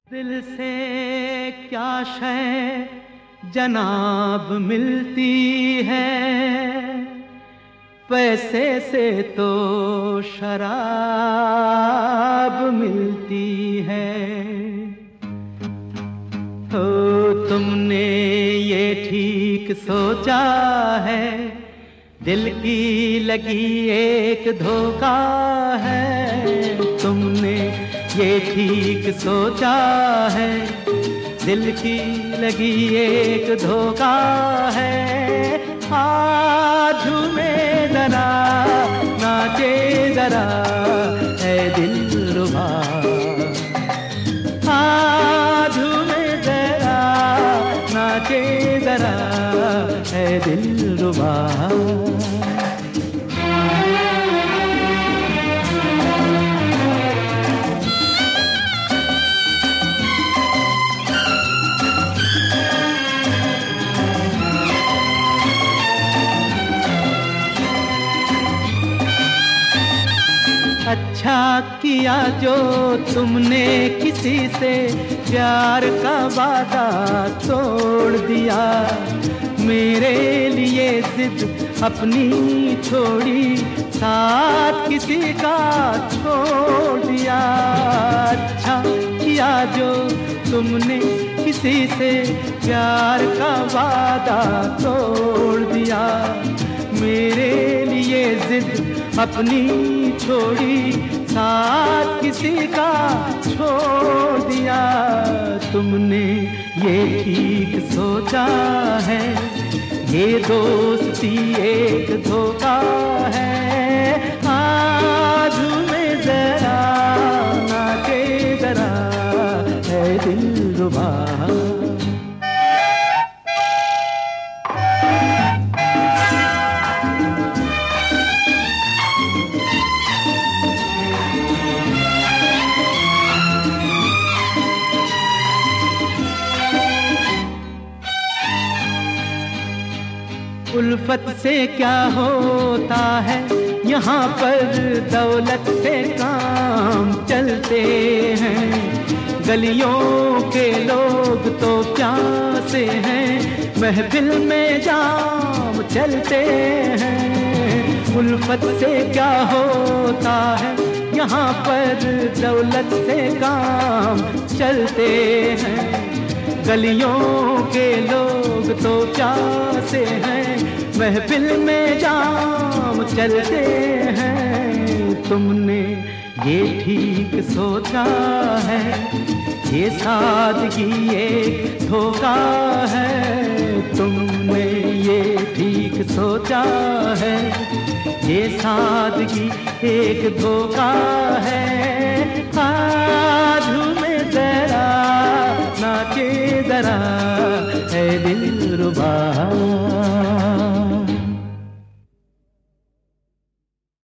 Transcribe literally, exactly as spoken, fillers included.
दिल से क्या शय जनाब मिलती है, पैसे से तो शराब मिलती है। तो तुमने ये ठीक सोचा है, दिल की लगी एक धोखा है। तुमने ये ठीक सोचा है, दिल की लगी एक धोखा है। आज झूमे जरा नाचे जरा है दिलरुबा, आज झूमे जरा नाचे जरा है दिलरुबा। अच्छा किया जो तुमने किसी से प्यार का वादा तोड़ दिया, मेरे लिए जिद अपनी छोड़ी साथ किसी का छोड़ दिया। अच्छा किया जो तुमने किसी से प्यार का वादा तोड़ दिया, मेरे लिए जिद अपनी छोड़ी साथ किसी का छोड़ दिया। तुमने ये ठीक सोचा है, ये दोस्ती एक धोखा है। आज में जरा नाचे जरा है दिलरुबा। उल्फत से क्या होता है, यहाँ पर दौलत से काम चलते हैं। गलियों के लोग तो प्यासे हैं, महफिल में जाम चलते हैं। उल्फत से क्या होता है, यहाँ पर दौलत से काम चलते हैं। गलियों के लोग तो प्यासे हैं, महफिल में जाम चलते हैं। तुमने ये ठीक सोचा है, ये सादगी एक धोखा है। तुमने ये ठीक सोचा है, ये सादगी एक धोखा है। आज में जरा नाचे जरा है दिलरुबा।